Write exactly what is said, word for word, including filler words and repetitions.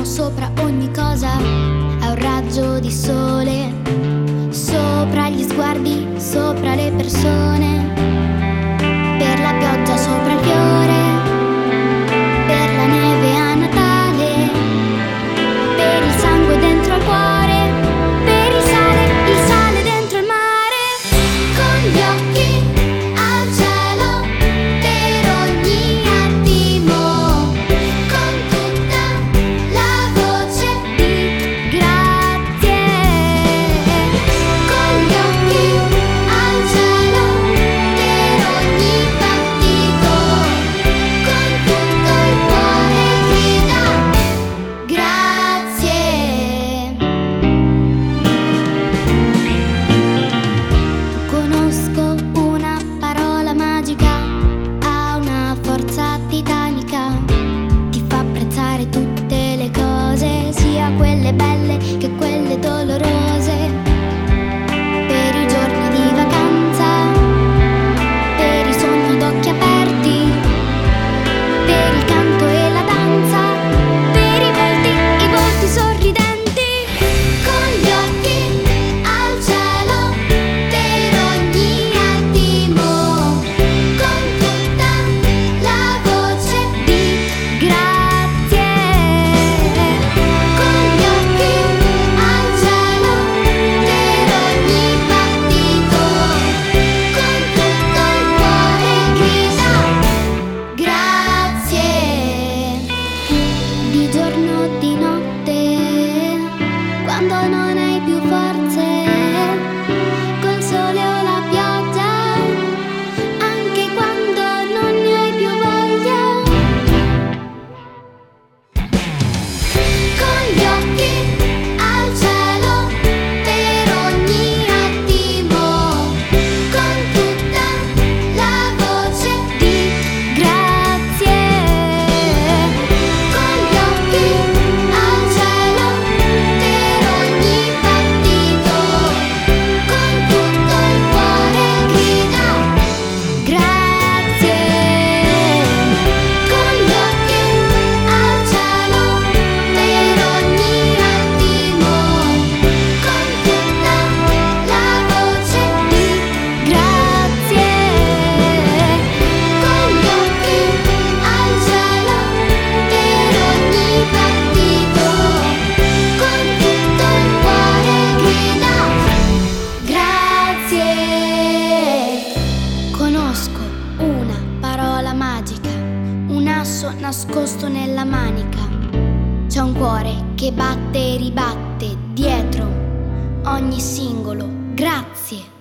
sopra ogni cosa, è un raggio di sole, sopra gli sguardi, sopra le persone, per la pioggia sopra il fiore, per la neve a Natale, per il sangue dentro al cuore, per il sale, il sale dentro il mare, con gli occhi al cielo, per ogni attimo, con tutta la voce di grazie, con gli occhi al cielo, per ogni battito, con tutto il cuore grida grazie. Conosco una parola magica, ha una forza titanica, ti fa apprezzare tutte le cose, sia quelle belle che quelle dolorose, per i giorni di vacanza, per i sogni ad occhi aperti, per il canto e la danza, per i volti, i volti sorridenti, con gli occhi al cielo, per ogni attimo, con tutta la voce di grazie, con gli occhi al cielo, per ogni battito, con tutto il cuore grida grazie. Di giorno o di notte, quando non hai più forze, col sole o la pioggia, anche quando non ne hai più voglia, con gli occhi al cielo, per ogni attimo, con tutta la voce di grazie, con gli occhi al cielo, per ogni battito, con tutto il cuore grida grazie, con gli occhi al cielo, per ogni attimo, con tutta la voce di grazie, con gli occhi al cielo, per ogni battito, con tutto il cuore grida grazie. Conosco una parola magica, un asso nascosto nella manica, c'è un cuore che batte e ribatte dietro ogni singolo grazie.